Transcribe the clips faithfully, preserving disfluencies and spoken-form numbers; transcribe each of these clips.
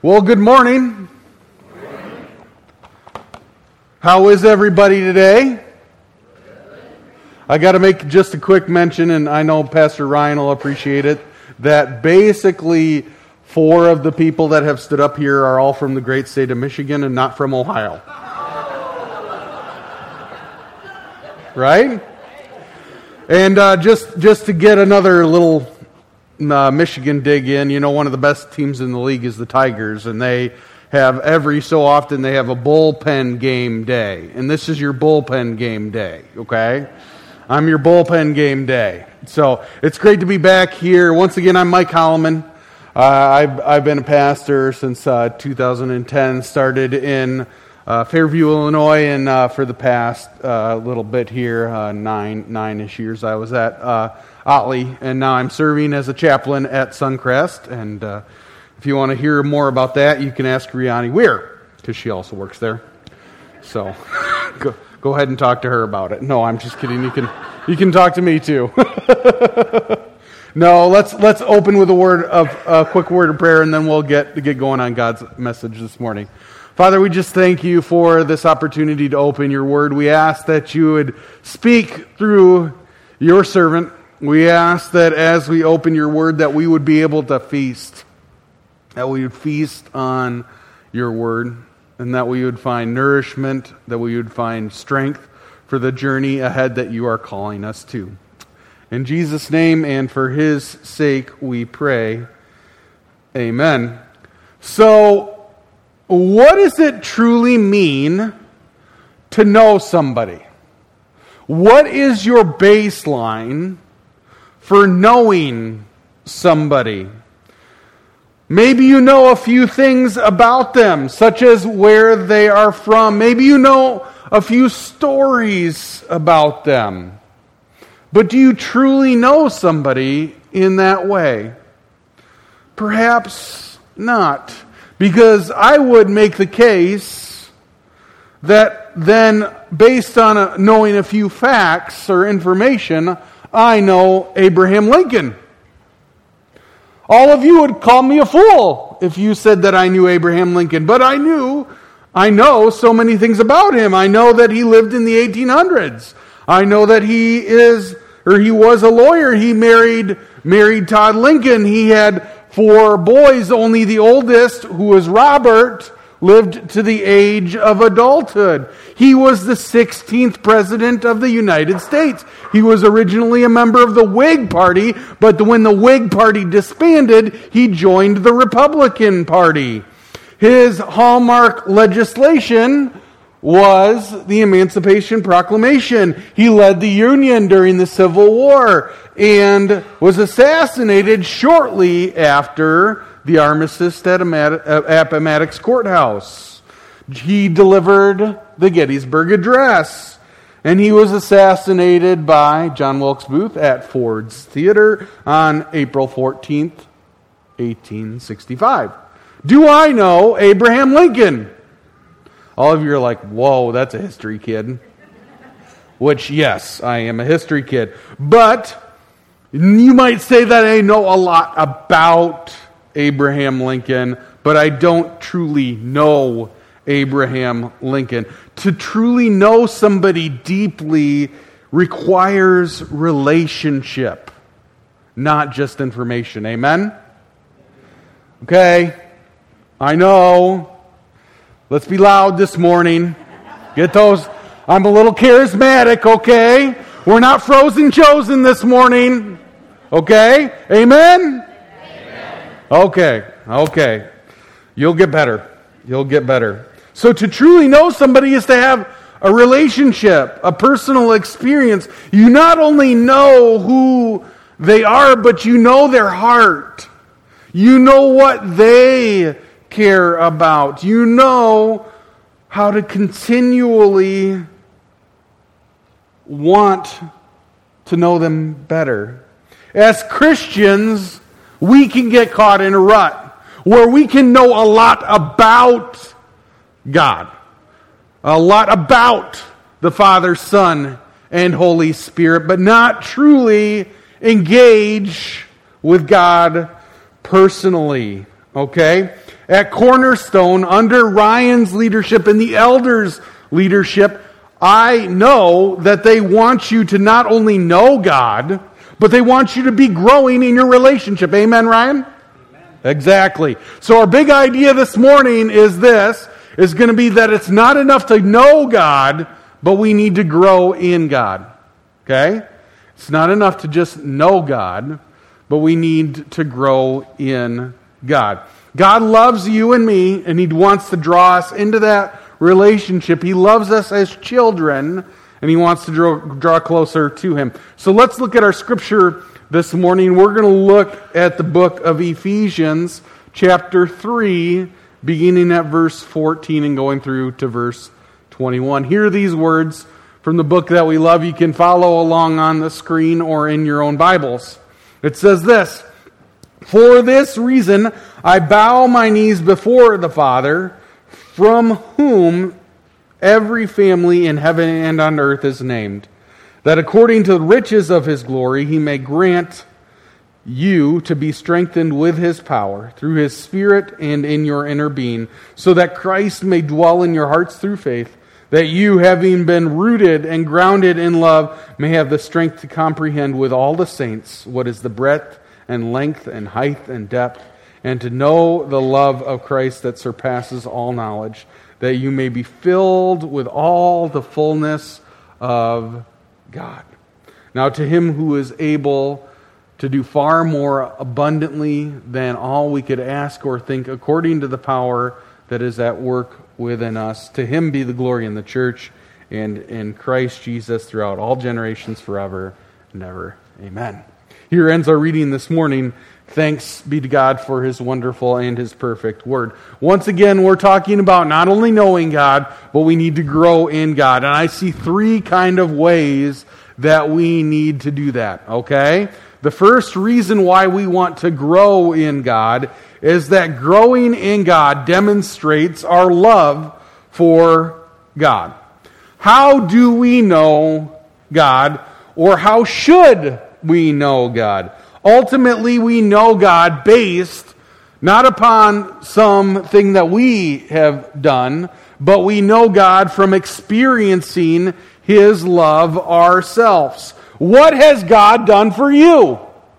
Well, good morning. How is everybody today? I got to make just a quick mention, and I know Pastor Ryan will appreciate it, that basically four of the people that have stood up here are all from the great state of Michigan and not from Ohio. Right? And uh, just just to get another little uh, Michigan dig in, you know, one of the best teams in the league is the Tigers, and they have every so often they have a bullpen game day, and this is your bullpen game day, okay? I'm your bullpen game day. So it's great to be back here. Once again, I'm Mike Holloman. Uh, I've, I've been a pastor since uh, two thousand ten, started in uh, Fairview, Illinois, and uh, for the past uh, little bit here, uh, nine, nine-ish years I was at uh, Otley, and now I'm serving as a chaplain at Suncrest, and uh, if you want to hear more about that, you can ask Riani Weir, because she also works there. So go, go ahead and talk to her about it. No, I'm just kidding. You can you can talk to me too. No, let's let's open with a word of a quick word of prayer, and then we'll get get going on God's message this morning. Father, we just thank you for this opportunity to open your word. We ask that you would speak through your servant. We ask that as we open your word, that we would be able to feast, that we would feast on your word, and that we would find nourishment, that we would find strength for the journey ahead that you are calling us to. In Jesus' name and for his sake we pray. Amen. So, what does it truly mean to know somebody? What is your baseline for knowing somebody? Maybe you know a few things about them, such as where they are from. Maybe you know a few stories about them. But do you truly know somebody in that way? Perhaps not. Because I would make the case that then, based on a, knowing a few facts or information, I know Abraham Lincoln. All of you would call me a fool if you said that I knew Abraham Lincoln. But I knew, I know so many things about him. I know that he lived in the eighteen hundreds. I know that he is, or he was a lawyer. He married, married Todd Lincoln. He had four boys. Only the oldest, who was Robert, lived to the age of adulthood. He was the sixteenth president of the United States. He was originally a member of the Whig Party, but when the Whig Party disbanded, he joined the Republican Party. His hallmark legislation was the Emancipation Proclamation. He led the Union during the Civil War and was assassinated shortly after the armistice at Appomattox Courthouse. He delivered the Gettysburg Address, and he was assassinated by John Wilkes Booth at Ford's Theater on April fourteenth, eighteen sixty-five. Do I know Abraham Lincoln? All of you are like, whoa, that's a history kid. Which, yes, I am a history kid. But you might say that I know a lot about Abraham Lincoln, but I don't truly know Abraham Lincoln. To truly know somebody deeply requires relationship, not just information. Amen? Okay, I know. Let's be loud this morning. Get those. I'm a little charismatic, okay? We're not frozen chosen this morning. Okay? Amen? Amen. Okay. Okay. You'll get better. You'll get better. So to truly know somebody is to have a relationship, a personal experience. You not only know who they are, but you know their heart. You know what they care about. You know how to continually want to know them better. As Christians, we can get caught in a rut where we can know a lot about God, a lot about the Father, Son, and Holy Spirit, but not truly engage with God personally. Okay? At Cornerstone, under Ryan's leadership and the elders' leadership, I know that they want you to not only know God, but they want you to be growing in your relationship. Amen, Ryan? Amen. Exactly. So our big idea this morning is this, is going to be that it's not enough to know God, but we need to grow in God. Okay? It's not enough to just know God, but we need to grow in God. God loves you and me, and He wants to draw us into that relationship. He loves us as children, and He wants to draw, draw closer to Him. So let's look at our scripture this morning. We're going to look at the book of Ephesians, chapter three, beginning at verse fourteen and going through to verse twenty-one. Hear these words from the book that we love. You can follow along on the screen or in your own Bibles. It says this, "For this reason I bow my knees before the Father, from whom every family in heaven and on earth is named, that according to the riches of His glory He may grant you to be strengthened with His power through His Spirit and in your inner being, so that Christ may dwell in your hearts through faith, that you, having been rooted and grounded in love, may have the strength to comprehend with all the saints what is the breadth and length and height and depth, and to know the love of Christ that surpasses all knowledge, that you may be filled with all the fullness of God. Now to Him who is able to do far more abundantly than all we could ask or think, according to the power that is at work within us, to Him be the glory in the church and in Christ Jesus throughout all generations forever and ever. Amen." Here ends our reading this morning. Thanks be to God for His wonderful and His perfect Word. Once again, we're talking about not only knowing God, but we need to grow in God. And I see three kind of ways that we need to do that, okay? The first reason why we want to grow in God is that growing in God demonstrates our love for God. How do we know God, or how should we know God? Ultimately, we know God based not upon something that we have done, but we know God from experiencing His love ourselves. What has God done for you?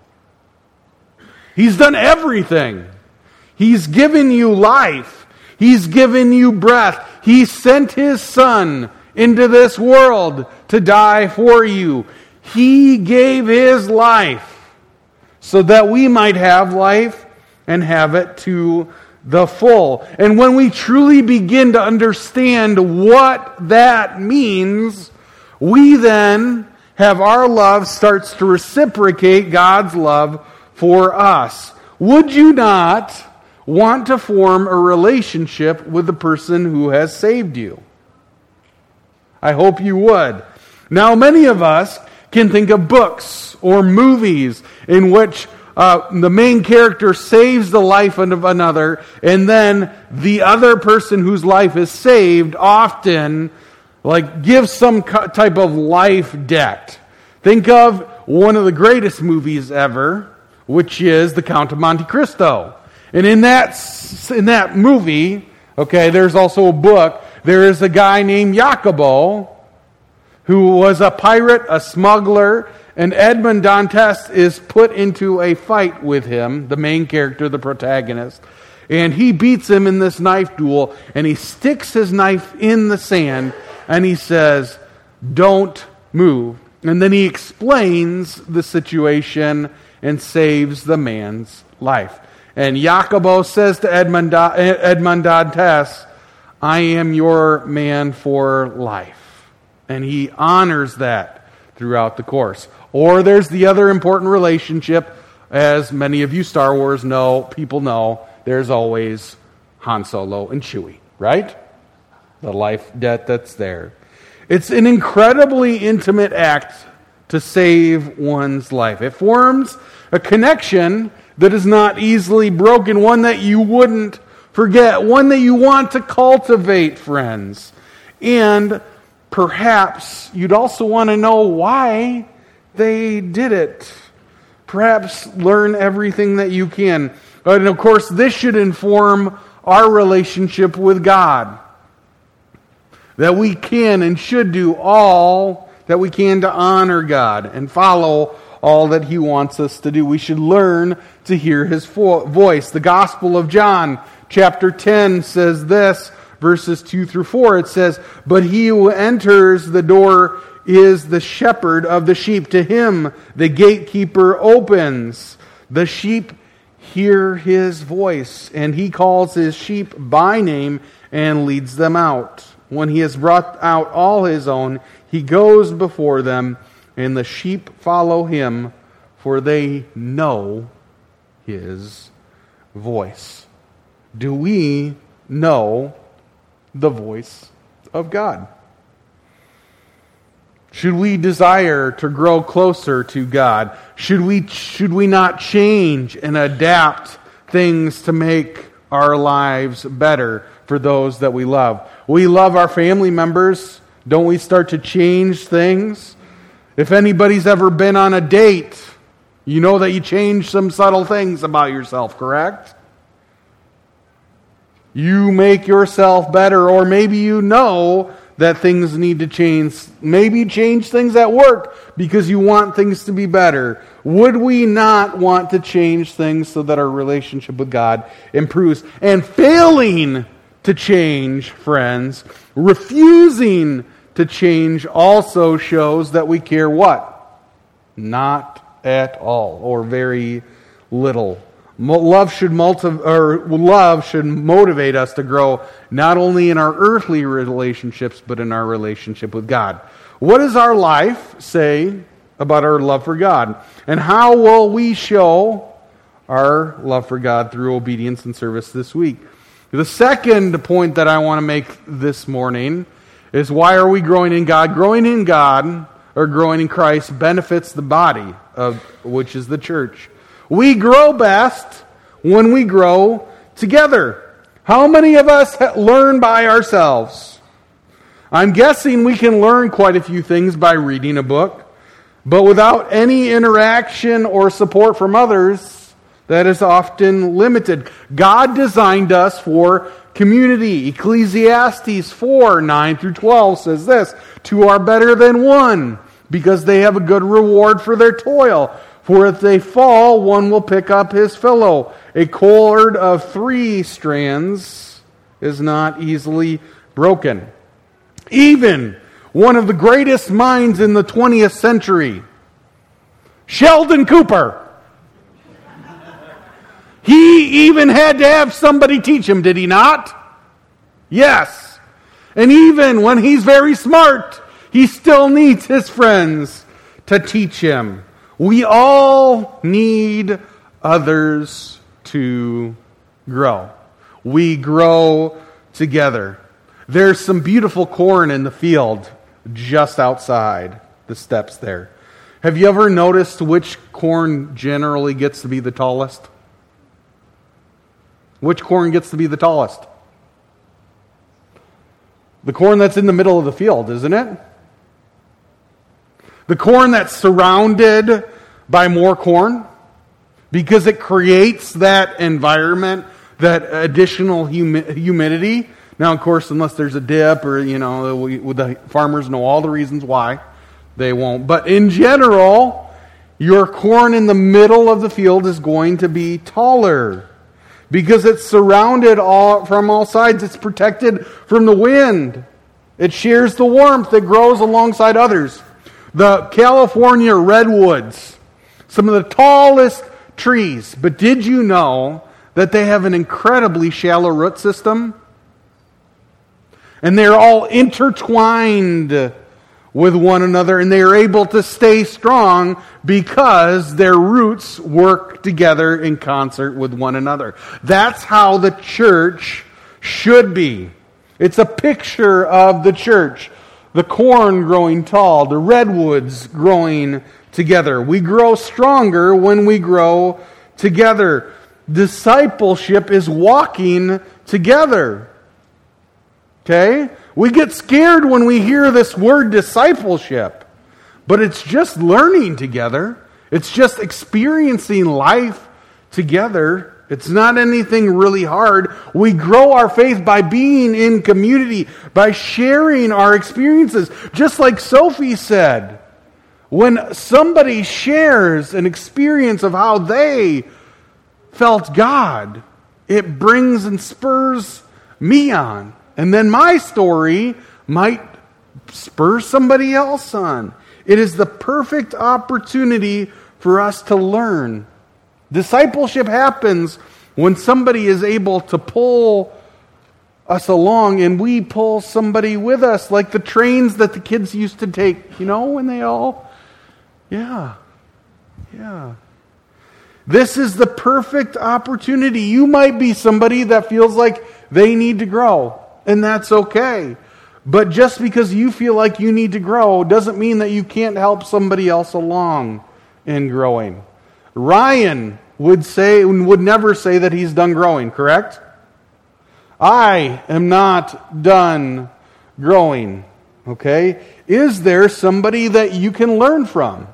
He's done everything. He's given you life. He's given you breath. He sent His Son into this world to die for you. He gave His life so that we might have life and have it to the full. And when we truly begin to understand what that means, we then have our love starts to reciprocate God's love for us. Would you not want to form a relationship with the person who has saved you? I hope you would. Now, many of us can think of books or movies in which uh, the main character saves the life of another, and then the other person whose life is saved often like gives some type of life debt. Think of one of the greatest movies ever, which is The Count of Monte Cristo. And in that in that movie, okay, there's also a book. There is a guy named Jacobo, who was a pirate, a smuggler, and Edmond Dantes is put into a fight with him, the main character, the protagonist. And he beats him in this knife duel, and he sticks his knife in the sand, and he says, "Don't move." And then he explains the situation and saves the man's life. And Jacobo says to Edmond, Edmond Dantes, "I am your man for life." And he honors that throughout the course. Or there's the other important relationship, as many of you Star Wars know, people know, there's always Han Solo and Chewie, right? The life debt that's there. It's an incredibly intimate act to save one's life. It forms a connection that is not easily broken, one that you wouldn't forget, one that you want to cultivate, friends. And perhaps you'd also want to know why they did it. Perhaps learn everything that you can. And of course, this should inform our relationship with God. That we can and should do all that we can to honor God and follow all that He wants us to do. We should learn to hear His vo- voice. The Gospel of John, chapter ten, says this, verses two through four. It says, "But he who enters the door is the shepherd of the sheep. To him the gatekeeper opens. The sheep hear his voice, and he calls his sheep by name and leads them out. When he has brought out all his own, he goes before them, and the sheep follow him, for they know his voice." Do we know the voice of God? Should we desire to grow closer to God? Should we, should we not change and adapt things to make our lives better for those that we love? We love our family members. Don't we start to change things? If anybody's ever been on a date, you know that you change some subtle things about yourself, correct? You make yourself better, or maybe you know that things need to change. Maybe you change things at work because you want things to be better. Would we not want to change things so that our relationship with God improves? And failing to change, friends, refusing to change also shows that we care what? Not at all, or very little. Love should multi- or love should motivate us to grow not only in our earthly relationships, but in our relationship with God. What does our life say about our love for God? And how will we show our love for God through obedience and service this week? The second point that I want to make this morning is, why are we growing in God? Growing in God, or growing in Christ, benefits the body, of which is the church. We grow best when we grow together. How many of us learn by ourselves? I'm guessing we can learn quite a few things by reading a book, but without any interaction or support from others, that is often limited. God designed us for community. Ecclesiastes four, nine through twelve says this, "Two are better than one, because they have a good reward for their toil. For if they fall, one will pick up his fellow. A cord of three strands is not easily broken." Even one of the greatest minds in the twentieth century, Sheldon Cooper, he even had to have somebody teach him, did he not? Yes. And even when he's very smart, he still needs his friends to teach him. We all need others to grow. We grow together. There's some beautiful corn in the field just outside the steps there. Have you ever noticed which corn generally gets to be the tallest? Which corn gets to be the tallest? The corn that's in the middle of the field, isn't it? The corn that's surrounded by more corn, because it creates that environment, that additional humi- humidity. Now, of course, unless there's a dip, or, you know, we, the farmers know all the reasons why they won't. But in general, your corn in the middle of the field is going to be taller, because it's surrounded all from all sides. It's protected from the wind. It shares the warmth that grows alongside others. The California redwoods, some of the tallest trees. But did you know that they have an incredibly shallow root system? And they're all intertwined with one another, and they are able to stay strong because their roots work together in concert with one another. That's how the church should be. It's a picture of the church. The corn growing tall, the redwoods growing together. We grow stronger when we grow together. Discipleship is walking together. Okay? We get scared when we hear this word discipleship, but it's just learning together. It's just experiencing life together It's not anything really hard. We grow our faith by being in community, by sharing our experiences. Just like Sophie said, when somebody shares an experience of how they felt God, it brings and spurs me on. And then my story might spur somebody else on. It is the perfect opportunity for us to learn. Discipleship happens when somebody is able to pull us along and we pull somebody with us, like the trains that the kids used to take, you know, when they all, yeah, yeah. This is the perfect opportunity. You might be somebody that feels like they need to grow, and that's okay. But just because you feel like you need to grow doesn't mean that you can't help somebody else along in growing. Ryan would say, would never say that he's done growing, correct? I am not done growing, okay? Is there somebody that you can learn from?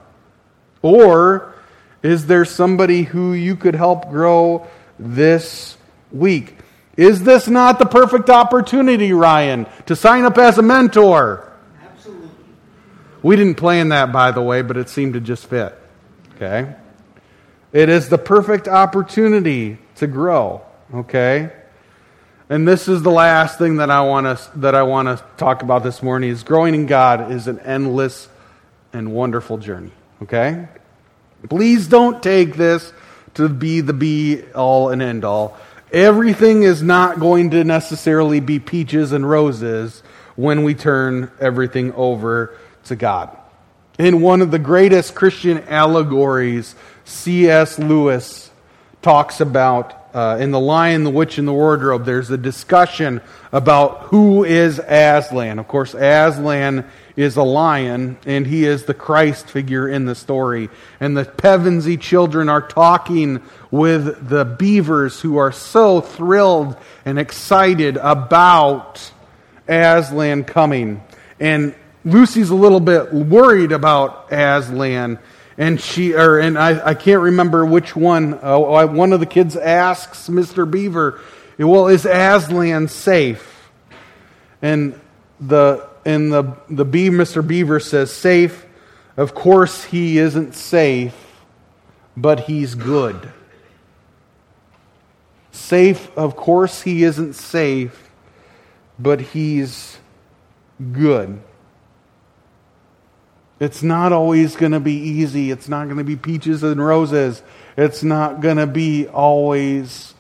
Or is there somebody who you could help grow this week? Is this not the perfect opportunity, Ryan, to sign up as a mentor? Absolutely. We didn't plan that, by the way, but it seemed to just fit. Okay? It is the perfect opportunity to grow. Okay? And this is the last thing that I want to that I want to talk about this morning is growing in God is an endless and wonderful journey. Okay? Please don't take this to be the be all and end all. Everything is not going to necessarily be peaches and roses when we turn everything over to God. In one of the greatest Christian allegories, C S Lewis talks about, uh, in The Lion, the Witch, and the Wardrobe, there's a discussion about who is Aslan. Of course, Aslan is a lion, and he is the Christ figure in the story. And the Pevensey children are talking with the beavers who are so thrilled and excited about Aslan coming. And Lucy's a little bit worried about Aslan, and she, or and I, I can't remember which one. Uh, one of the kids asks Mister Beaver, "Well, is Aslan safe?" And the and the the bee, Mister Beaver says, "Safe? Of course he isn't safe, but he's good." Safe? Of course he isn't safe, but he's good. It's not always going to be easy. It's not going to be peaches and roses. It's not going to be always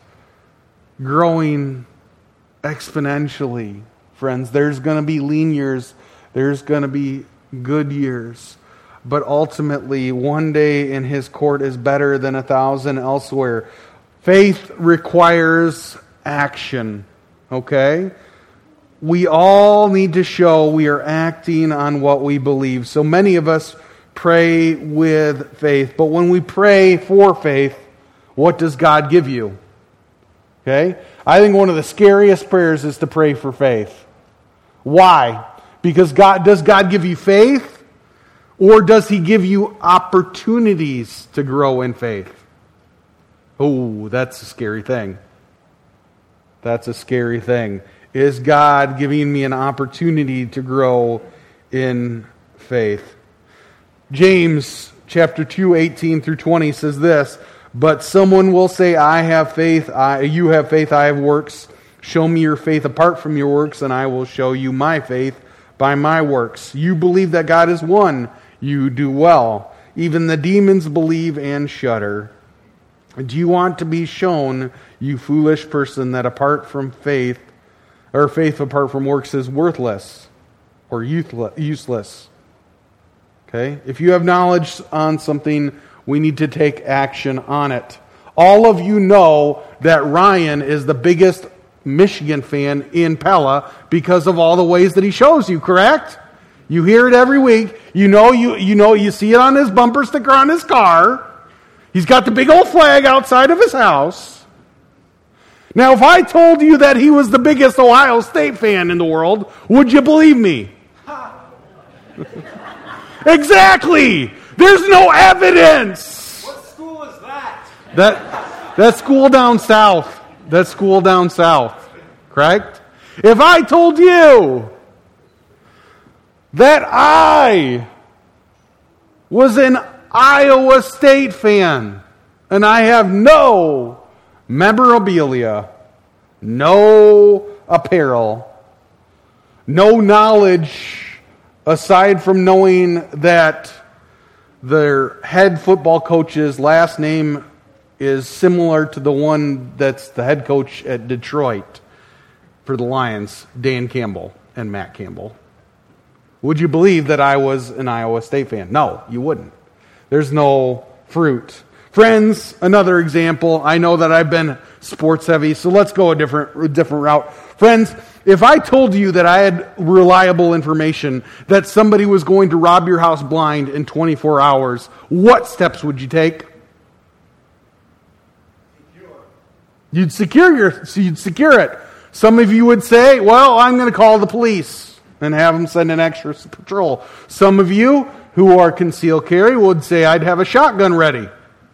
growing exponentially, friends. There's going to be lean years. There's going to be good years. But ultimately, one day in His court is better than a thousand elsewhere. Faith requires action, okay? We all need to show we are acting on what we believe. So many of us pray with faith. But when we pray for faith, what does God give you? Okay? I think one of the scariest prayers is to pray for faith. Why? Because God, does God give you faith? Or does He give you opportunities to grow in faith? Oh, that's a scary thing. That's a scary thing. Is God giving me an opportunity to grow in faith? James chapter two, eighteen through twenty says this, "But someone will say, I have faith, I, you have faith, I have works. Show me your faith apart from your works, and I will show you my faith by my works. You believe that God is one, you do well. Even the demons believe and shudder. Do you want to be shown, you foolish person, that apart from faith, or faith apart from works is worthless or useless?" Okay? If you have knowledge on something, we need to take action on it. All of you know that Ryan is the biggest Michigan fan in Pella because of all the ways that he shows you, correct? You hear it every week. You know you you know you see it on his bumper sticker on his car. He's got the big old flag outside of his house. Now, if I told you that he was the biggest Ohio State fan in the world, would you believe me? Exactly! There's no evidence! What school is that? That That's school down south. That's school down south. Correct? If I told you that I was an Iowa State fan and I have no memorabilia, no apparel, no knowledge aside from knowing that their head football coach's last name is similar to the one that's the head coach at Detroit for the Lions, Dan Campbell and Matt Campbell. Would you believe that I was an Iowa State fan? No, you wouldn't. There's no fruit. Friends, another example. I know that I've been sports heavy, so let's go a different, a different route. Friends, if I told you that I had reliable information that somebody was going to rob your house blind in twenty-four hours, what steps would you take? Secure. You'd secure your, so you'd secure it. Some of you would say, well, I'm going to call the police and have them send an extra patrol. Some of you who are concealed carry would say, I'd have a shotgun ready.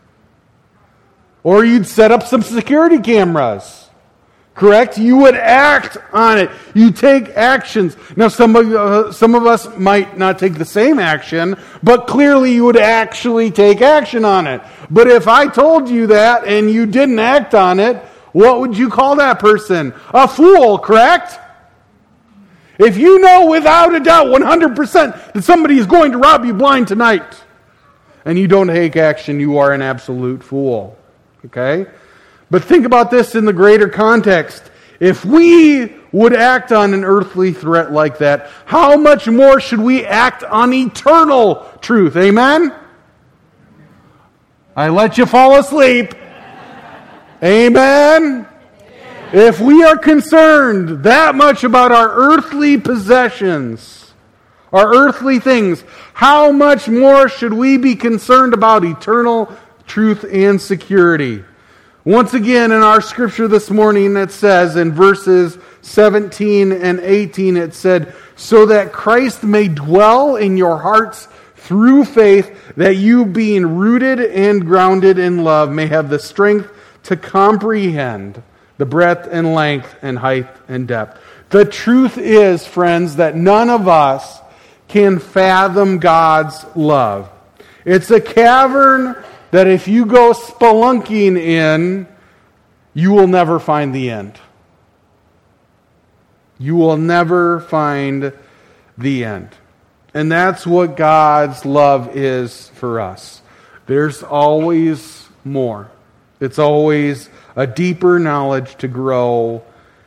Or you'd set up some security cameras. Correct? You would act on it. You take actions. Now, some of, uh, some of us might not take the same action, but clearly you would actually take action on it. But if I told you that and you didn't act on it, what would you call that person? A fool, correct? If you know without a doubt, one hundred percent, that somebody is going to rob you blind tonight, and you don't take action, you are an absolute fool. Okay? But think about this in the greater context. If we would act on an earthly threat like that, how much more should we act on eternal truth? Amen? I let you fall asleep. Amen? If we are concerned that much about our earthly possessions, our earthly things, how much more should we be concerned about eternal truth and security? Once again, in our scripture this morning, it says in verses seventeen and eighteen, it said, so that Christ may dwell in your hearts through faith, that you being rooted and grounded in love may have the strength to comprehend the breadth and length and height and depth. The truth is, friends, that none of us can fathom God's love. It's a cavern that if you go spelunking in, you will never find the end. You will never find the end. And that's what God's love is for us. There's always more. It's always a deeper knowledge to grow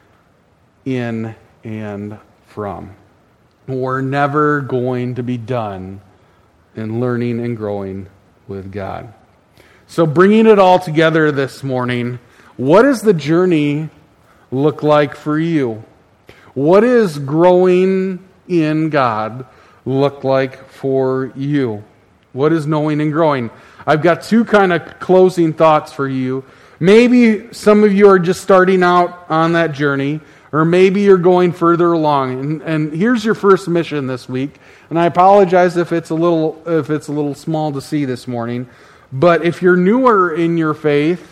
in and from. We're never going to be done in learning and growing with God. So bringing it all together this morning, what does the journey look like for you? What is growing in God look like for you? What is knowing and growing? I've got two kind of closing thoughts for you. Maybe some of you are just starting out on that journey, or maybe you're going further along. And, and here's your first mission this week. And I apologize if it's a little if it's a little small to see this morning. But if you're newer in your faith,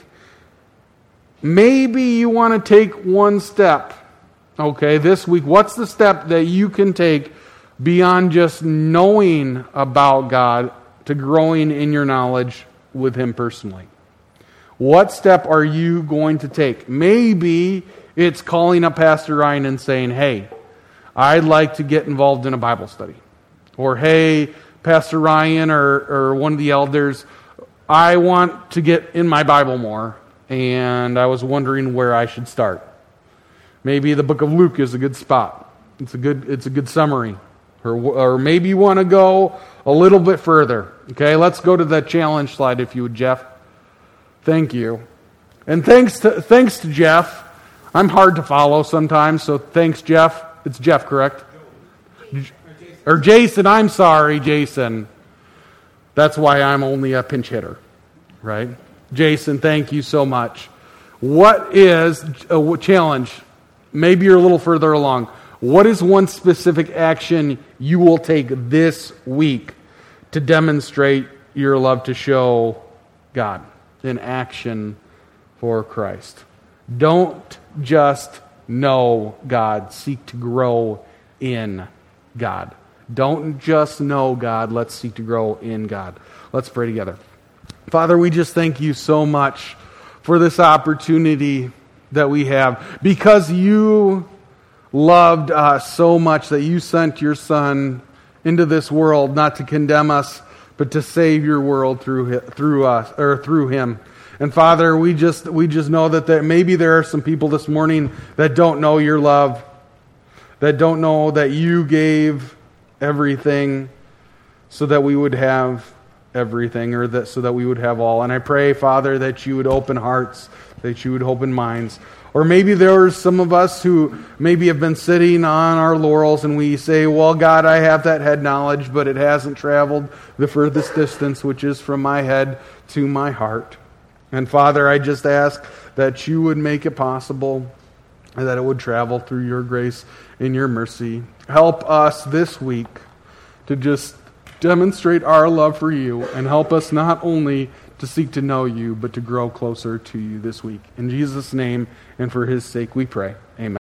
maybe you want to take one step. Okay, this week, what's the step that you can take beyond just knowing about God to growing in your knowledge with Him personally? What step are you going to take? Maybe it's calling up Pastor Ryan and saying, hey, I'd like to get involved in a Bible study. Or, hey, Pastor Ryan or, or one of the elders, I want to get in my Bible more, and I was wondering where I should start. Maybe the book of Luke is a good spot. It's a good, it's a good summary. Or, or maybe you want to go a little bit further. Okay, let's go to the challenge slide if you would, Jeff. Thank you. And thanks to thanks to Jeff. I'm hard to follow sometimes, so thanks, Jeff. It's Jeff, correct? Or Jason, I'm sorry, Jason. That's why I'm only a pinch hitter, right? Jason, thank you so much. What is a challenge? Maybe you're a little further along. What is one specific action you will take this week to demonstrate your love to show God in action for Christ. Don't just know God. Seek to grow in God. Don't just know God. Let's seek to grow in God. Let's pray together. Father, we just thank you so much for this opportunity that we have. Because you loved us so much that you sent your Son into this world, not to condemn us, but to save your world through through us or through him. And Father, we just we just know that there, maybe there are some people this morning that don't know your love, that don't know that you gave everything so that we would have everything, or that so that we would have all. And I pray, Father, that you would open hearts, that you would open minds. Or maybe there are some of us who maybe have been sitting on our laurels and we say, well, God, I have that head knowledge, but it hasn't traveled the furthest distance, which is from my head to my heart. And Father, I just ask that you would make it possible and that it would travel through your grace and your mercy. Help us this week to just demonstrate our love for you, and help us not only to seek to know you, but to grow closer to you this week. In Jesus' name and for his sake we pray. Amen.